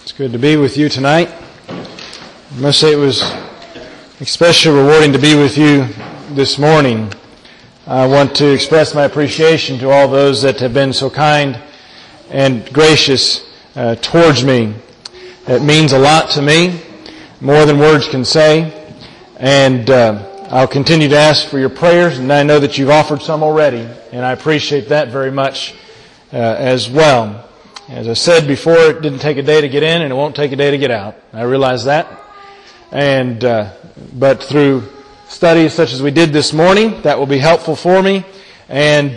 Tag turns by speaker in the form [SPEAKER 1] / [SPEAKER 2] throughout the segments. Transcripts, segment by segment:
[SPEAKER 1] It's good to be with you tonight. I must say it was especially rewarding to be with you this morning. I want to express my appreciation to all those that have been so kind and gracious towards me. It means a lot to me, more than words can say. And I'll continue to ask for your prayers, and I know that you've offered some already, and I appreciate that very much as well. As I said before, it didn't take a day to get in, and it won't take a day to get out. I realize that. And but through studies such as we did this morning, that will be helpful for me, and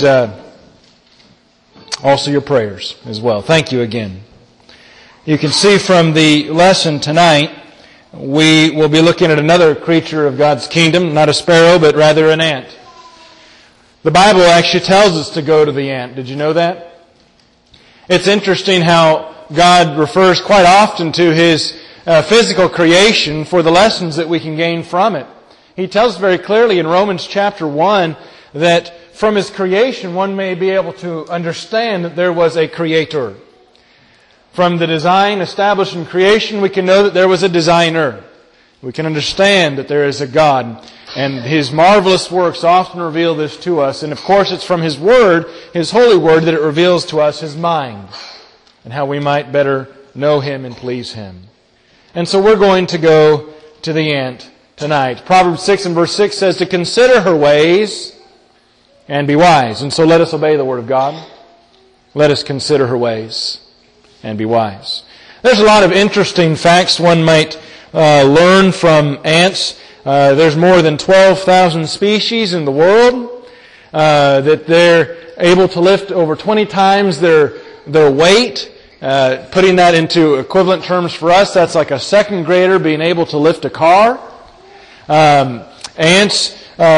[SPEAKER 1] also your prayers as well. Thank you again. You can see from the lesson tonight, we will be looking at another creature of God's kingdom, not a sparrow, but rather an ant. The Bible actually tells us to go to the ant. Did you know that? It's interesting how God refers quite often to His physical creation for the lessons that we can gain from it. He tells us very clearly in Romans chapter 1 that from His creation one may be able to understand that there was a Creator. From the design established in creation, we can know that there was a designer. We can understand that there is a God. And His marvelous works often reveal this to us. And of course it's from His Word, His holy Word, that it reveals to us His mind and how we might better know Him and please Him. And so we're going to go to the ant tonight. Proverbs 6 and verse 6 says to consider her ways and be wise. And so let us obey the Word of God. Let us consider her ways and be wise. There's a lot of interesting facts one might learn from ants. There's more than 12,000 species in the world. That they're able to lift over 20 times their weight. Putting that into equivalent terms for us, that's like a second grader being able to lift a car. Ants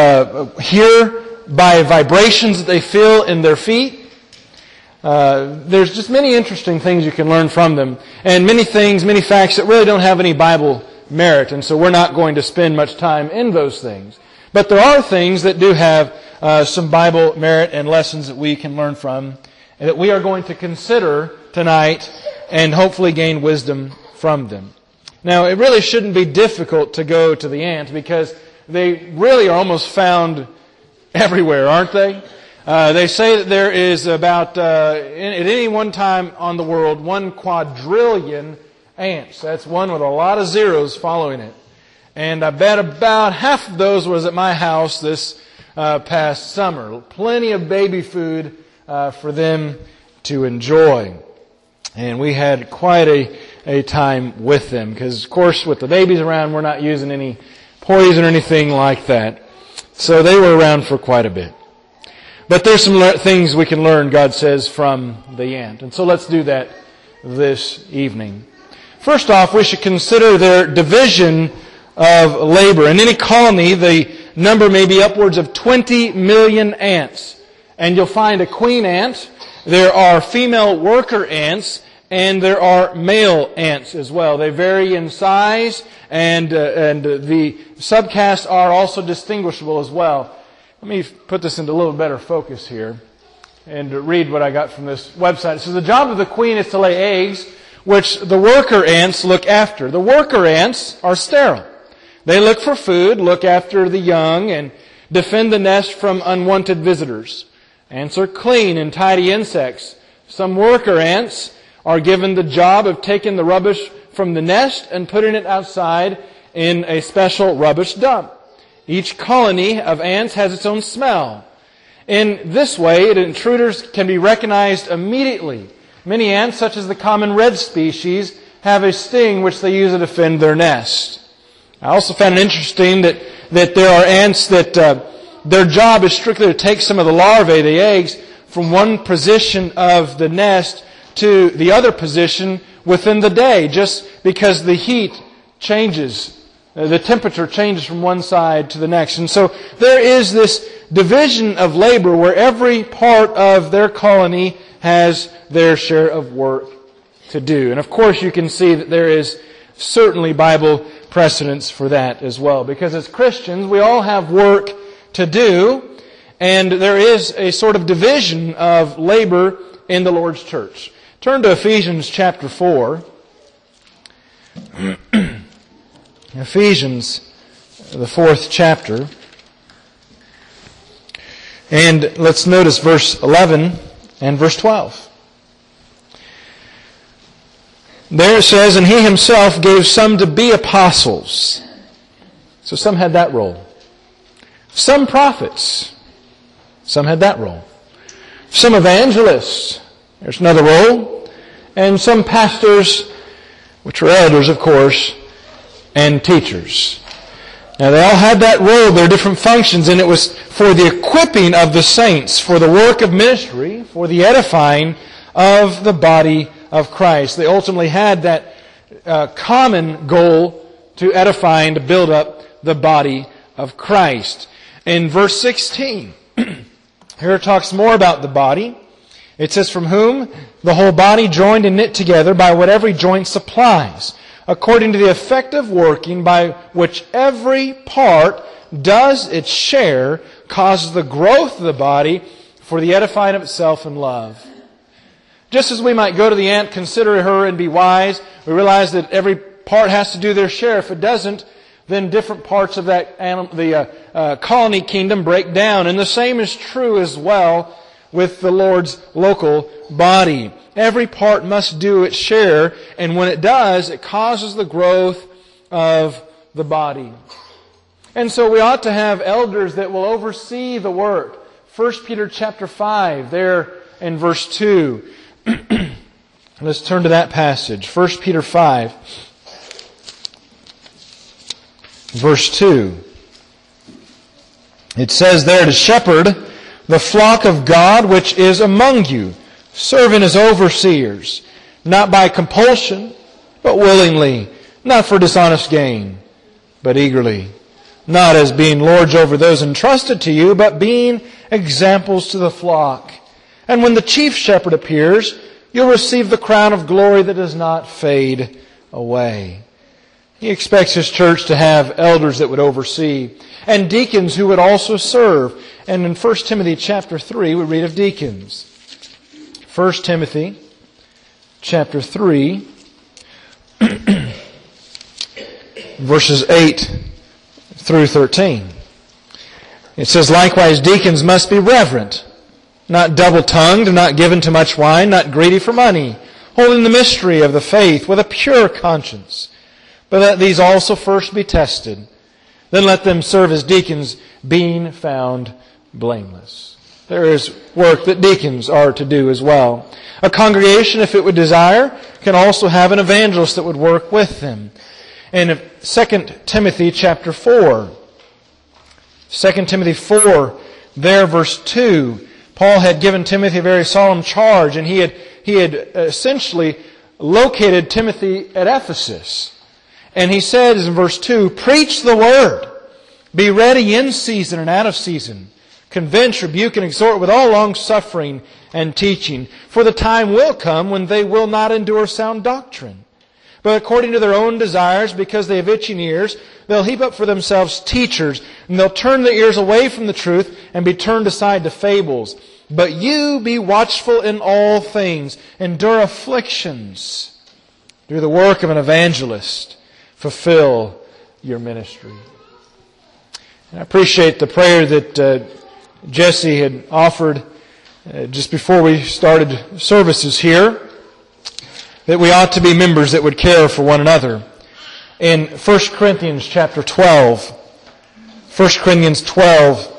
[SPEAKER 1] hear by vibrations that they feel in their feet. There's just many interesting things you can learn from them. And many facts that really don't have any Bible merit. And so we're not going to spend much time in those things. But there are things that do have some Bible merit and lessons that we can learn from, and that we are going to consider tonight and hopefully gain wisdom from them. Now, it really shouldn't be difficult to go to the ant because they really are almost found everywhere, aren't they? They say that there is about, at any one time on the world, 1 quadrillion ants. That's one with a lot of zeros following it. And I bet about half of those was at my house this past summer. Plenty of baby food for them to enjoy. And we had quite a time with them. Because, of course, with the babies around, we're not using any poison or anything like that. So they were around for quite a bit. But there's some things we can learn, God says, from the ant. And so let's do that this evening. First off, we should consider their division of labor. In any colony, the number may be upwards of 20 million ants. And you'll find a queen ant. There are female worker ants, and there are male ants as well. They vary in size, and the subcasts are also distinguishable as well. Let me put this into a little better focus here and read what I got from this website. It says, the job of the queen is to lay eggs, which the worker ants look after. The worker ants are sterile. They look for food, look after the young, and defend the nest from unwanted visitors. Ants are clean and tidy insects. Some worker ants are given the job of taking the rubbish from the nest and putting it outside in a special rubbish dump. Each colony of ants has its own smell. In this way, intruders can be recognized immediately. Many ants, such as the common red species, have a sting which they use to defend their nest. I also found it interesting that there are ants that their job is strictly to take some of the larvae, the eggs, from one position of the nest to the other position within the day, just because the heat changes. The temperature changes from one side to the next. And so there is this division of labor where every part of their colony has their share of work to do. And of course you can see that there is certainly Bible precedence for that as well. Because as Christians, we all have work to do, and there is a sort of division of labor in the Lord's church. Turn to Ephesians chapter 4. Ephesians, the 4th chapter. And let's notice verse 11 and verse 12. There it says, and He Himself gave some to be apostles. So some had that role. Some prophets. Some had that role. Some evangelists. There's another role. And some pastors, which were elders, of course, and teachers. Now they all had that role, their different functions, and it was for the equipping of the saints, for the work of ministry, for the edifying of the body of Christ. They ultimately had that common goal to edify and to build up the body of Christ. In verse 16, here it talks more about the body. It says, from whom the whole body joined and knit together by what every joint supplies, according to the effective working by which every part does its share, causes the growth of the body for the edifying of itself in love. Just as we might go to the ant, consider her, and be wise, we realize that every part has to do their share. If it doesn't, then different parts of that animal, the colony kingdom break down. And the same is true as well with the Lord's local body. Every part must do its share, and when it does, it causes the growth of the body. And so we ought to have elders that will oversee the work. 1 Peter chapter 5, there in verse 2. Let's turn to that passage. 1 Peter 5, verse 2. It says there, to shepherd the flock of God which is among you, serving as overseers, not by compulsion, but willingly, not for dishonest gain, but eagerly, not as being lords over those entrusted to you, but being examples to the flock. And when the chief shepherd appears, you'll receive the crown of glory that does not fade away. He expects His church to have elders that would oversee, and deacons who would also serve. And in 1 Timothy chapter 3, we read of deacons. 1 Timothy chapter 3, verses 8 through 13. It says, likewise, deacons must be reverent, not double-tongued, not given to much wine, not greedy for money, holding the mystery of the faith with a pure conscience. But let these also first be tested. Then let them serve as deacons, being found blameless. There is work that deacons are to do as well. A congregation, if it would desire, can also have an evangelist that would work with them. In 2 Timothy chapter 4, 2 Timothy 4, there verse 2, Paul had given Timothy a very solemn charge, and he had essentially located Timothy at Ephesus. And he says in verse 2, preach the word, be ready in season and out of season, convince, rebuke, and exhort with all long-suffering and teaching. For the time will come when they will not endure sound doctrine, but according to their own desires, because they have itching ears, they'll heap up for themselves teachers, and they'll turn their ears away from the truth and be turned aside to fables. But you be watchful in all things, endure afflictions, do the work of an evangelist, fulfill your ministry. And I appreciate the prayer that Jesse had offered just before we started services here, that we ought to be members that would care for one another. In 1 Corinthians chapter 12, 1 Corinthians 12,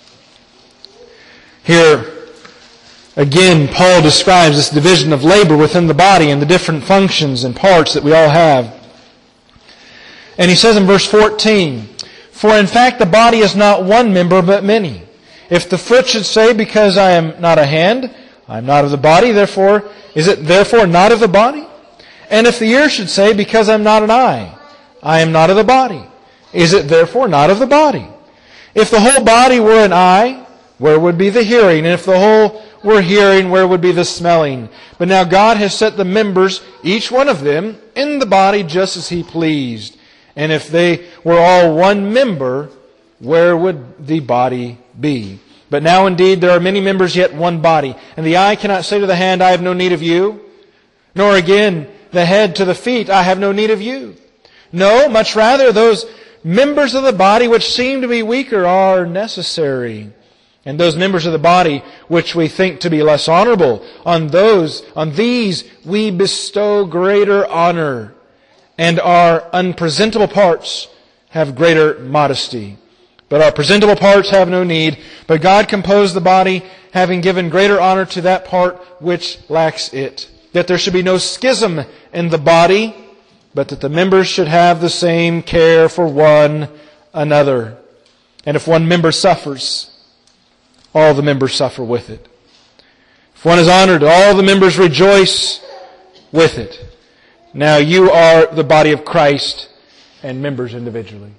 [SPEAKER 1] here again Paul describes this division of labor within the body and the different functions and parts that we all have. And he says in verse 14, for in fact the body is not one member but many. If the foot should say, because I am not a hand, I am not of the body, therefore, is it therefore not of the body? And if the ear should say, because I am not an eye, I am not of the body, is it therefore not of the body? If the whole body were an eye, where would be the hearing? And if the whole were hearing, where would be the smelling? But now God has set the members, each one of them, in the body just as He pleased. And if they were all one member, where would the body be? But now indeed there are many members, yet one body. And the eye cannot say to the hand, I have no need of you. Nor again the head to the feet, I have no need of you. No, much rather, those members of the body which seem to be weaker are necessary. And those members of the body which we think to be less honorable, on these we bestow greater honor, and our unpresentable parts have greater modesty. But our presentable parts have no need, but God composed the body, having given greater honor to that part which lacks it, that there should be no schism in the body, but that the members should have the same care for one another. And if one member suffers, all the members suffer with it. If one is honored, all the members rejoice with it. Now you are the body of Christ and members individually.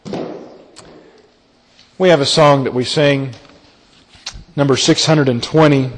[SPEAKER 1] We have a song that we sing, number 620.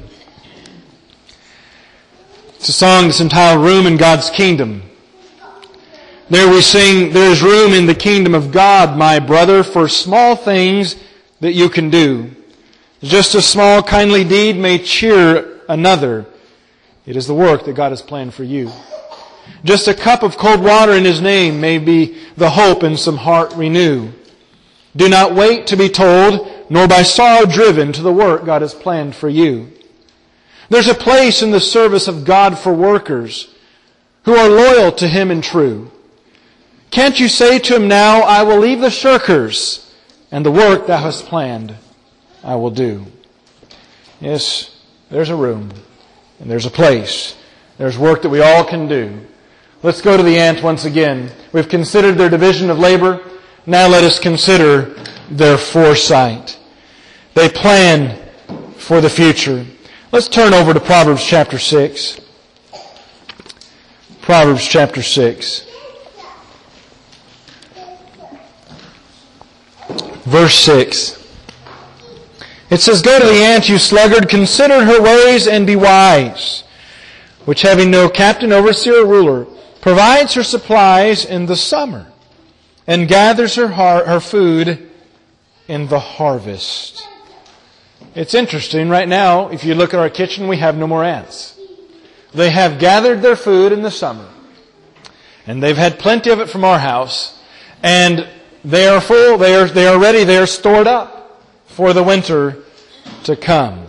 [SPEAKER 1] It's a song that's entitled Room in God's Kingdom. There we sing, there is room in the kingdom of God, my brother, for small things that you can do. Just a small kindly deed may cheer another. It is the work that God has planned for you. Just a cup of cold water in His name may be the hope in some heart renew. Do not wait to be told, nor by sorrow driven to the work God has planned for you. There's a place in the service of God for workers who are loyal to Him and true. Can't you say to Him now, I will leave the shirkers, and the work Thou hast planned I will do. Yes, there's a room, and there's a place. There's work that we all can do. Let's go to the ant once again. We've considered their division of labor. Now let us consider their foresight. They plan for the future. Let's turn over to Proverbs chapter 6. Proverbs chapter 6. Verse 6. It says, Go to the ant, you sluggard, consider her ways and be wise, which having no captain, overseer, or ruler, provides her supplies in the summer, and gathers her food in the harvest. It's interesting, right now, if you look at our kitchen, we have no more ants. They have gathered their food in the summer, and they've had plenty of it from our house, and they are full, they are ready, they are stored up for the winter to come.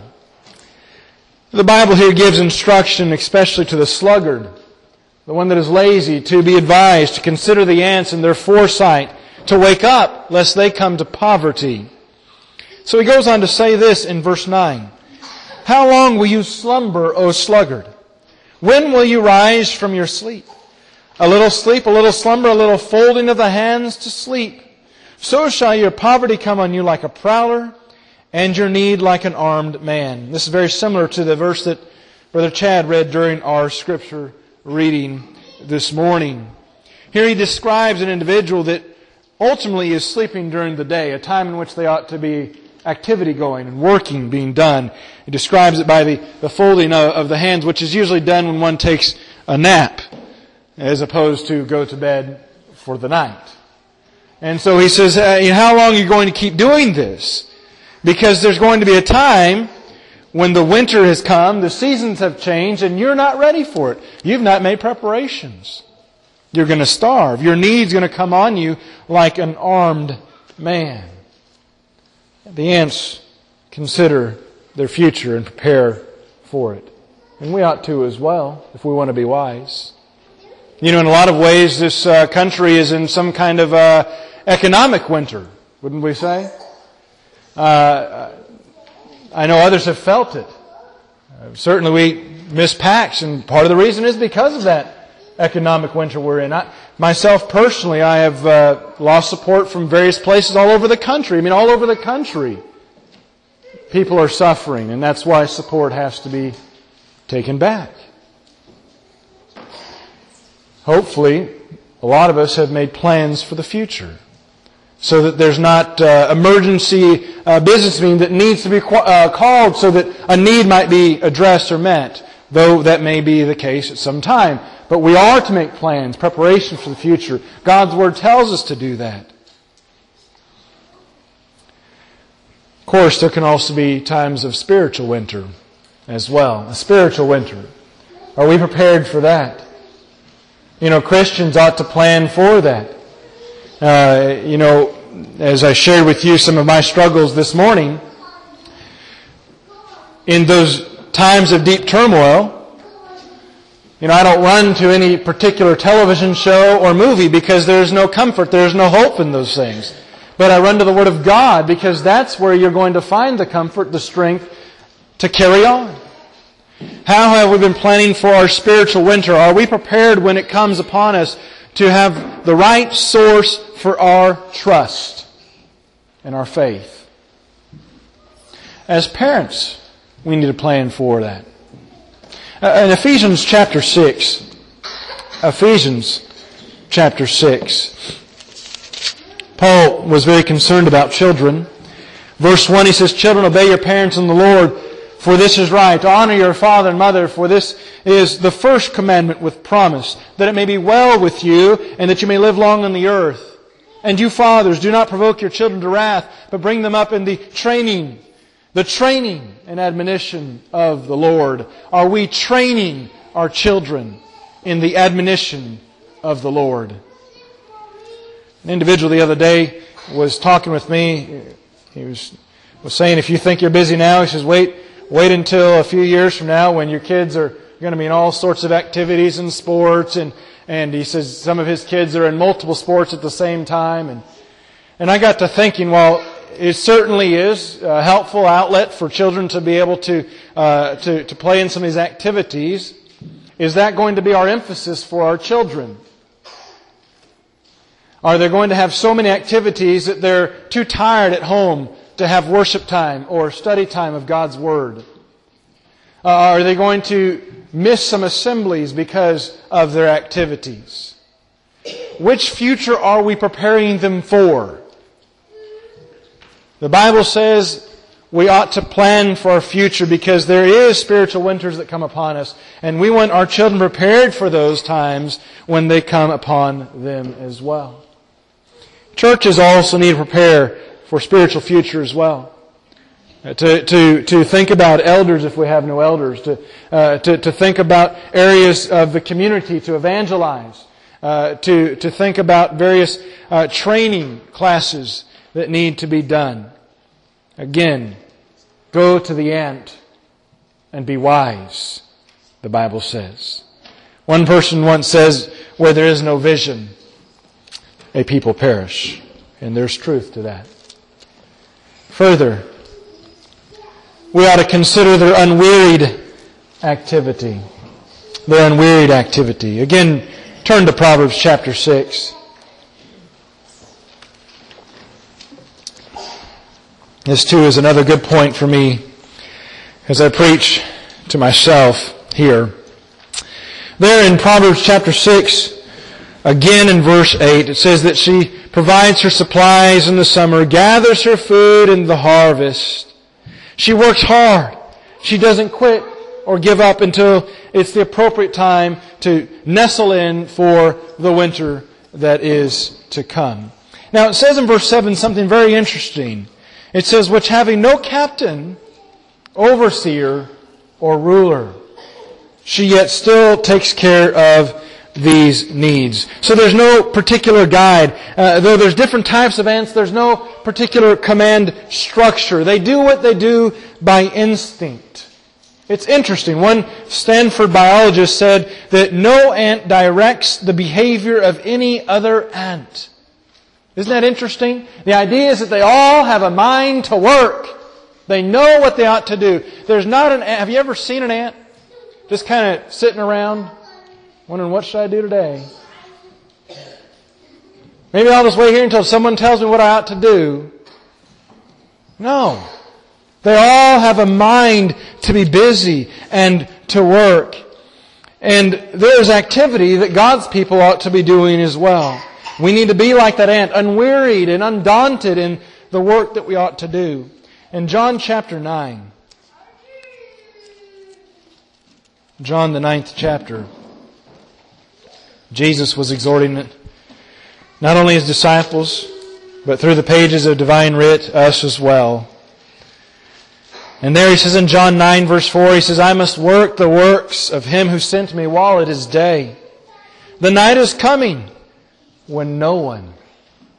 [SPEAKER 1] The Bible here gives instruction, especially to the sluggard, the one that is lazy, to be advised to consider the ants and their foresight, to wake up lest they come to poverty. So he goes on to say this in verse 9. How long will you slumber, O sluggard? When will you rise from your sleep? A little sleep, a little slumber, a little folding of the hands to sleep. So shall your poverty come on you like a prowler, and your need like an armed man. This is very similar to the verse that Brother Chad read during our scripture reading this morning. Here he describes an individual that ultimately is sleeping during the day, a time in which they ought to be activity going and working being done. He describes it by the folding of the hands, which is usually done when one takes a nap, as opposed to go to bed for the night. And so he says, how long are you going to keep doing this? Because there's going to be a time when the winter has come, the seasons have changed, and you're not ready for it. You've not made preparations. You're going to starve. Your need's going to come on you like an armed man. The ants consider their future and prepare for it. And we ought to as well, if we want to be wise. You know, in a lot of ways, this country is in some kind of economic winter, wouldn't we say? I know others have felt it. Certainly we miss PAX, and part of the reason is because of that economic winter we're in. Myself personally, I have lost support from various places all over the country. I mean, all over the country, people are suffering, and that's why support has to be taken back. Hopefully, a lot of us have made plans for the future, so that there's not emergency business meeting that needs to be called so that a need might be addressed or met, though that may be the case at some time. But we are to make plans, preparation for the future. God's Word tells us to do that. Of course, there can also be times of spiritual winter as well. A spiritual winter. Are we prepared for that? You know, Christians ought to plan for that. As I shared with you some of my struggles this morning, in those times of deep turmoil, I don't run to any particular television show or movie because there's no comfort, there's no hope in those things. But I run to the Word of God because that's where you're going to find the comfort, the strength to carry on. How have we been planning for our spiritual winter? Are we prepared when it comes upon us to have the right source for our trust and our faith? As parents, we need to plan for that. In Ephesians chapter 6, Paul was very concerned about children. Verse 1, he says, "Children, obey your parents in the Lord, for this is right. Honor your father and mother, for this is the first commandment with promise, that it may be well with you, and that you may live long on the earth. And you fathers, do not provoke your children to wrath, but bring them up in the training and admonition of the Lord." Are we training our children in the admonition of the Lord? An individual the other day was talking with me. He was saying, if you think you're busy now, he says, wait until a few years from now when your kids are going to be in all sorts of activities and sports. And he says some of his kids are in multiple sports at the same time. And I got to thinking, well, it certainly is a helpful outlet for children to be able to play in some of these activities. Is that going to be our emphasis for our children? Are they going to have so many activities that they're too tired at home to have worship time or study time of God's Word? Are they going to miss some assemblies because of their activities? Which future are we preparing them for? The Bible says we ought to plan for our future because there is spiritual winters that come upon us, and we want our children prepared for those times when they come upon them as well. Churches also need to prepare for spiritual future as well. To think about elders if we have no elders, to think about areas of the community to evangelize, to think about various training classes that need to be done. Again, go to the ant and be wise, the Bible says. One person once says, where there is no vision, a people perish. And there's truth to that. Further, we ought to consider their unwearied activity. Their unwearied activity. Again, turn to Proverbs chapter 6. This too is another good point for me as I preach to myself here. There in Proverbs chapter 6, again in verse 8, it says that she provides her supplies in the summer, gathers her food in the harvest. She works hard. She doesn't quit or give up until it's the appropriate time to nestle in for the winter that is to come. Now it says in verse 7 something very interesting. It says, which having no captain, overseer, or ruler, she yet still takes care of these needs. So there's no particular guide. Though there's different types of ants, there's no particular command structure. They do what they do by instinct. It's interesting. One Stanford biologist said that no ant directs the behavior of any other ant. Isn't that interesting? The idea is that they all have a mind to work. They know what they ought to do. There's not an ant. Have you ever seen an ant just kind of sitting around wondering, what should I do today? Maybe I'll just wait here until someone tells me what I ought to do. No. They all have a mind to be busy and to work. And there's activity that God's people ought to be doing as well. We need to be like that ant, unwearied and undaunted in the work that we ought to do. In John chapter 9, John the 9th chapter, Jesus was exhorting not only His disciples, but through the pages of divine writ, us as well. And there He says in John 9 verse 4, He says, I must work the works of Him who sent me while it is day. The night is coming when no one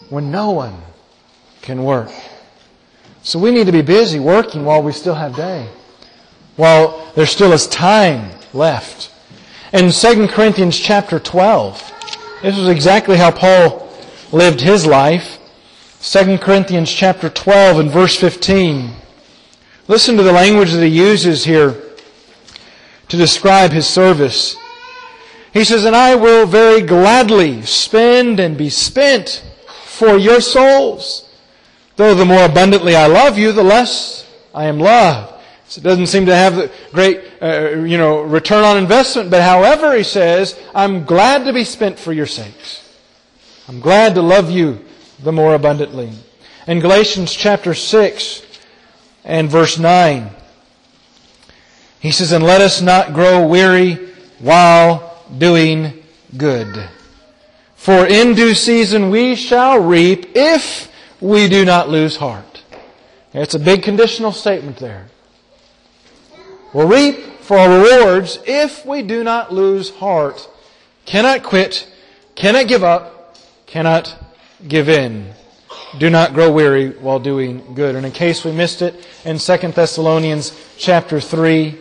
[SPEAKER 1] when no one can work. So we need to be busy working while we still have day, while there still is time left. In 2 Corinthians chapter 12, this was exactly how Paul lived his life. 2 Corinthians chapter 12 and verse 15. Listen to the language that he uses here to describe his service. He says, "And I will very gladly spend and be spent for your souls. Though the more abundantly I love you, the less I am loved." So it doesn't seem to have the great, return on investment. But however, he says, "I'm glad to be spent for your sakes. I'm glad to love you the more abundantly." In Galatians chapter 6 and verse 9, he says, "And let us not grow weary while doing good. For in due season we shall reap if we do not lose heart." It's a big conditional statement there. We'll reap for our rewards if we do not lose heart. Cannot quit, cannot give up, cannot give in. Do not grow weary while doing good. And in case we missed it, in 2 Thessalonians chapter 3,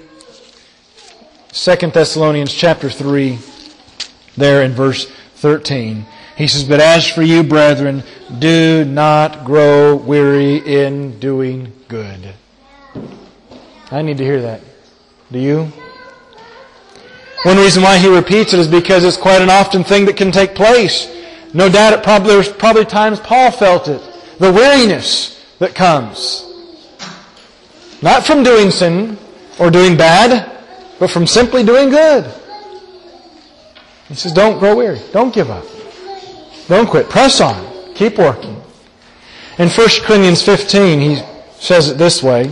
[SPEAKER 1] 2 Thessalonians chapter 3, there in verse 13, he says, "But as for you, brethren, do not grow weary in doing good." I need to hear that. Do you? One reason why he repeats it is because it's quite an often thing that can take place. No doubt there's probably times Paul felt it. The weariness that comes. Not from doing sin or doing bad, but from simply doing good. He says, don't grow weary. Don't give up. Don't quit. Press on. Keep working. In 1 Corinthians 15, he says it this way.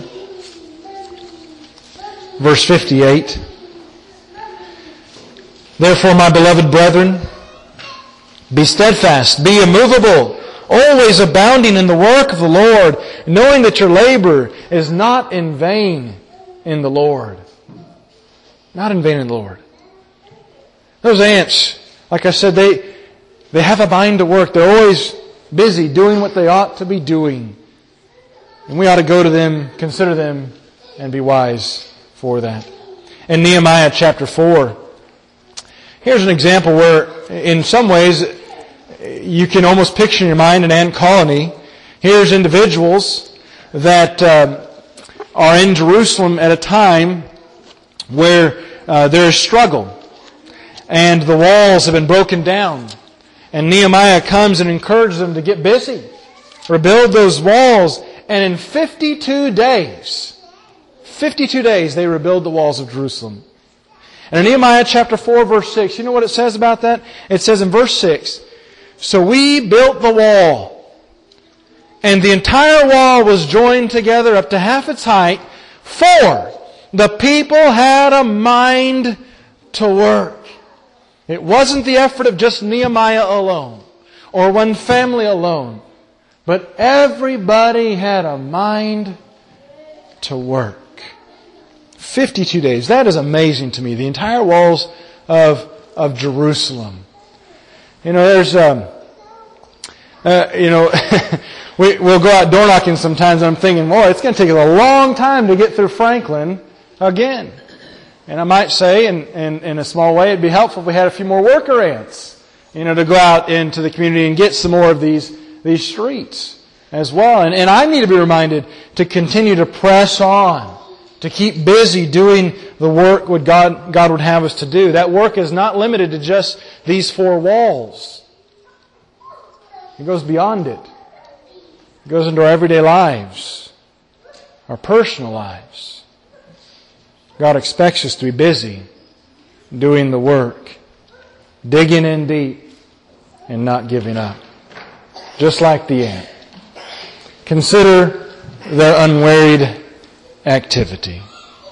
[SPEAKER 1] Verse 58. "Therefore, my beloved brethren, be steadfast, be immovable, always abounding in the work of the Lord, knowing that your labor is not in vain in the Lord." Not in vain in the Lord. Those ants, like I said, they have a mind to work. They're always busy doing what they ought to be doing. And we ought to go to them, consider them, and be wise for that. In Nehemiah chapter 4, here's an example where, in some ways, you can almost picture in your mind an ant colony. Here's individuals that are in Jerusalem at a time where there is struggle. And the walls have been broken down. And Nehemiah comes and encourages them to get busy. Rebuild those walls. And in 52 days, they rebuild the walls of Jerusalem. And in Nehemiah chapter 4, verse 6, you know what it says about that? It says in verse 6, "So we built the wall, and the entire wall was joined together up to half its height, for the people had a mind to work." It wasn't the effort of just Nehemiah alone, or one family alone, but everybody had a mind to work. 52 days. That is amazing to me. The entire walls of Jerusalem. You know, there's, we'll go out door knocking sometimes, and I'm thinking, boy, it's going to take us a long time to get through Franklin again. And I might say, in a small way, it'd be helpful if we had a few more worker ants, to go out into the community and get some more of these streets as well. And I need to be reminded to continue to press on, to keep busy doing the work what God would have us to do. That work is not limited to just these four walls. It goes beyond it. It goes into our everyday lives, our personal lives. God expects us to be busy doing the work, digging in deep and not giving up. Just like the ant. Consider their unwearied activity.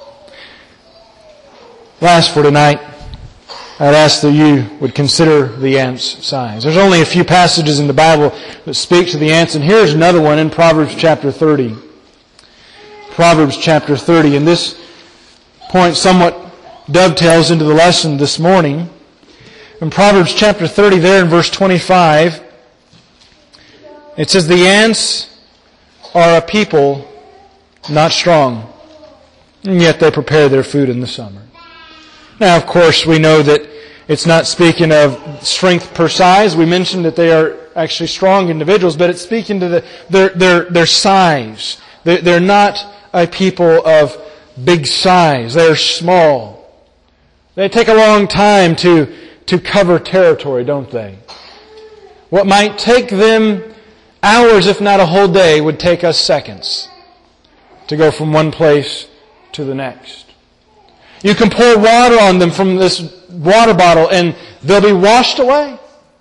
[SPEAKER 1] Last for tonight, I'd ask that you would consider the ant's size. There's only a few passages in the Bible that speak to the ants, and here's another one in Proverbs chapter 30. Proverbs chapter 30, and this point somewhat dovetails into the lesson this morning. In Proverbs chapter 30, there in verse 25, It says, the ants are a people not strong, and yet they prepare their food in the summer. Now, of course, we know that it's not speaking of strength per size. We mentioned that they are actually strong individuals, but it's speaking to their size. They're not a people of big size. They're small. They take a long time to cover territory, don't they? What might take them hours, if not a whole day, would take us seconds to go from one place to the next. You can pour water on them from this water bottle and they'll be washed away.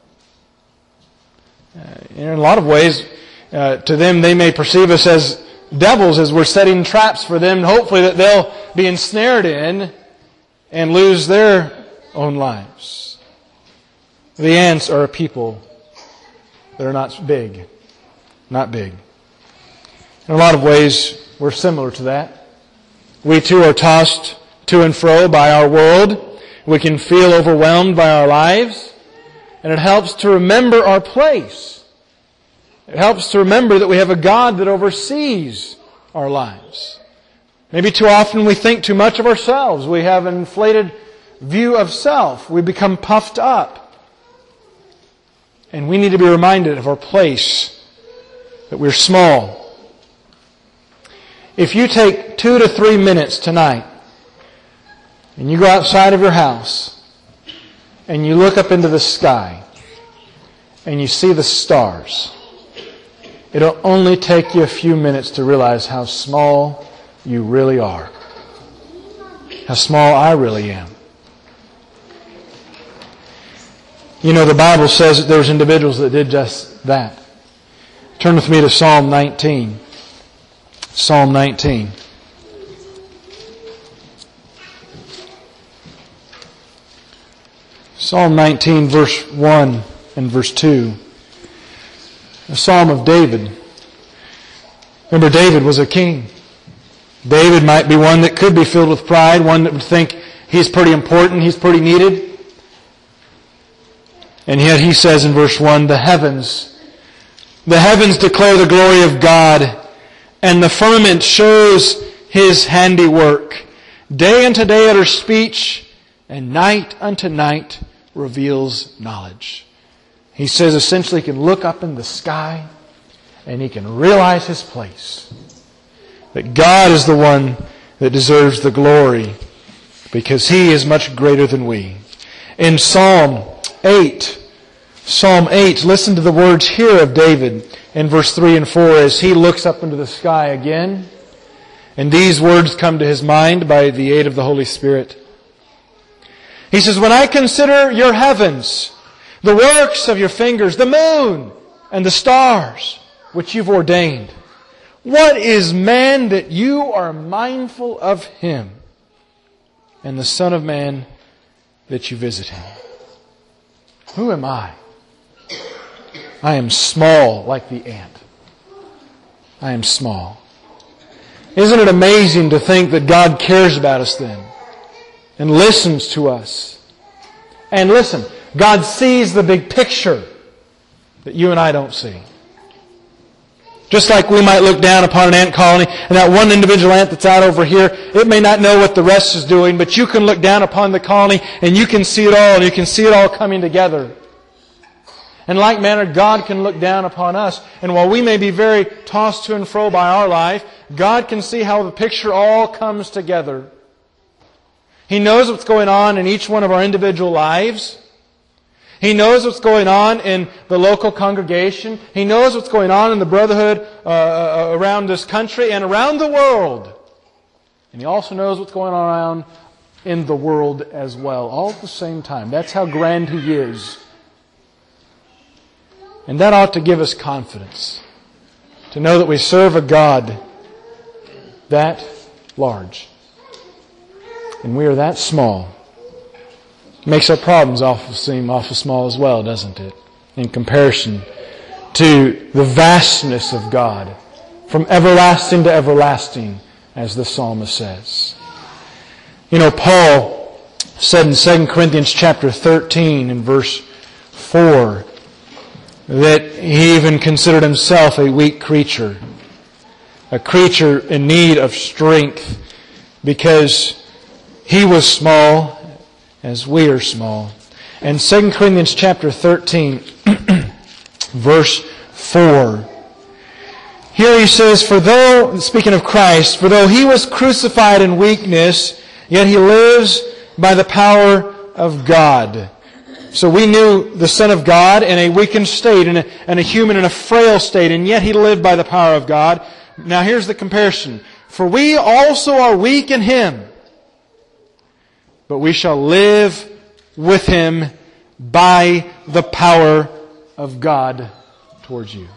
[SPEAKER 1] In a lot of ways, to them, they may perceive us as devils as we're setting traps for them, hopefully that they'll be ensnared in and lose their own lives. The ants are a people that are not big. Not big. In a lot of ways, we're similar to that. We too are tossed to and fro by our world. We can feel overwhelmed by our lives. And it helps to remember our place. It helps to remember that we have a God that oversees our lives. Maybe too often we think too much of ourselves. We have an inflated view of self. We become puffed up. And we need to be reminded of our place, that we're small. If you take 2 to 3 minutes tonight and you go outside of your house and you look up into the sky and you see the stars, it'll only take you a few minutes to realize how small you really are. How small I really am. You know, the Bible says that there's individuals that did just that. Turn with me to Psalm 19. Psalm 19. Psalm 19, verse 1 and verse 2. A psalm of David. Remember, David was a king. David might be one that could be filled with pride, one that would think he's pretty important, he's pretty needed. And yet he says in verse 1, the heavens declare the glory of God, and the firmament shows His handiwork. Day unto day utters speech, and night unto night reveals knowledge. He says essentially he can look up in the sky and he can realize his place. That God is the one that deserves the glory because He is much greater than we. In Psalm 8, listen to the words here of David in verse 3 and 4 as he looks up into the sky again. And these words come to his mind by the aid of the Holy Spirit. He says, when I consider your heavens, the works of your fingers, the moon and the stars which you've ordained, what is man that you are mindful of him, and the Son of Man that you visit him? Who am I? I am small like the ant. I am small. Isn't it amazing to think that God cares about us then and listens to us? And listen, God sees the big picture that you and I don't see. Just like we might look down upon an ant colony and that one individual ant that's out over here, it may not know what the rest is doing, but you can look down upon the colony and you can see it all, and you can see it all coming together. In like manner, God can look down upon us. And while we may be very tossed to and fro by our life, God can see how the picture all comes together. He knows what's going on in each one of our individual lives. He knows what's going on in the local congregation. He knows what's going on in the brotherhood around this country and around the world. And He also knows what's going on around in the world as well, all at the same time. That's how grand He is. And that ought to give us confidence to know that we serve a God that large. And we are that small. It makes our problems seem awful small as well, doesn't it? In comparison to the vastness of God, from everlasting to everlasting, as the psalmist says. You know, Paul said in 2 Corinthians chapter 13 and verse 4, that He even considered Himself a weak creature, a creature in need of strength, because He was small as we are small. And 2 Corinthians chapter 13, verse 4. Here he says, "For though," speaking of Christ, "for though He was crucified in weakness, yet He lives by the power of God." So we knew the Son of God in a weakened state, and a human in a frail state, and yet He lived by the power of God. Now here's the comparison. "For we also are weak in Him, but we shall live with Him by the power of God towards you."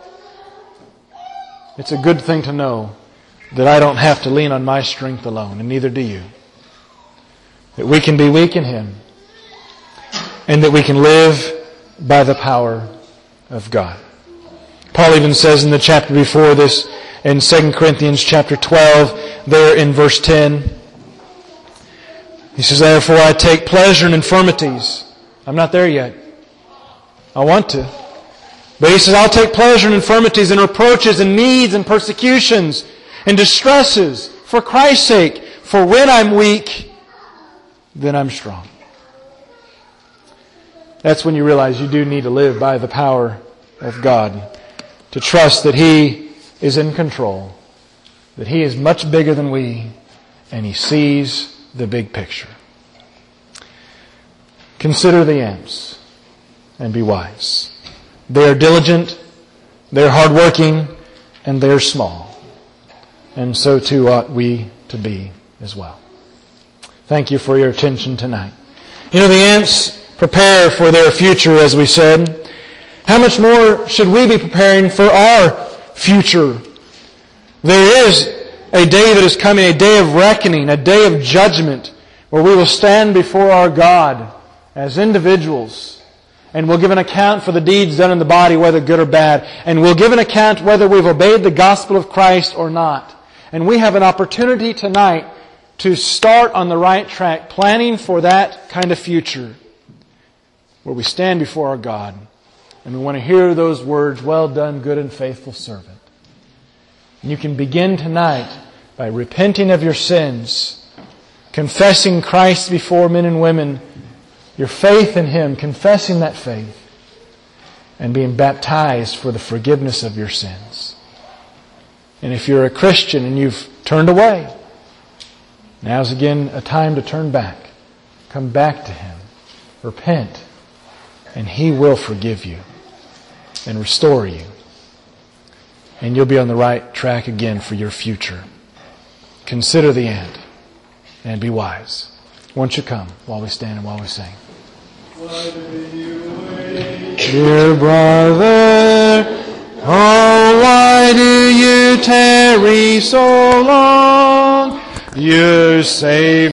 [SPEAKER 1] It's a good thing to know that I don't have to lean on my strength alone, and neither do you. That we can be weak in Him, and that we can live by the power of God. Paul even says in the chapter before this, in 2 Corinthians chapter 12, there in verse 10, he says, "Therefore I take pleasure in infirmities." I'm not there yet. I want to. But he says, "I'll take pleasure in infirmities and reproaches and needs and persecutions and distresses for Christ's sake. For when I'm weak, then I'm strong." That's when you realize you do need to live by the power of God. To trust that He is in control. That He is much bigger than we, and He sees the big picture. Consider the ants and be wise. They are diligent, they are hardworking, and they are small. And so too ought we to be as well. Thank you for your attention tonight. You know, the ants prepare for their future, as we said. How much more should we be preparing for our future? There is a day that is coming, a day of reckoning, a day of judgment, where we will stand before our God as individuals, and we'll give an account for the deeds done in the body, whether good or bad. And we'll give an account whether we've obeyed the gospel of Christ or not. And we have an opportunity tonight to start on the right track, planning for that kind of future, where we stand before our God, and we want to hear those words, "Well done, good and faithful servant." And you can begin tonight by repenting of your sins, confessing Christ before men and women, your faith in Him, confessing that faith, and being baptized for the forgiveness of your sins. And if you're a Christian and you've turned away, now's again a time to turn back. Come back to Him. Repent. And He will forgive you and restore you. And you'll be on the right track again for your future. Consider the end and be wise. Won't you come while we stand and while we sing? Dear brother, oh, why do you tarry so long? You saved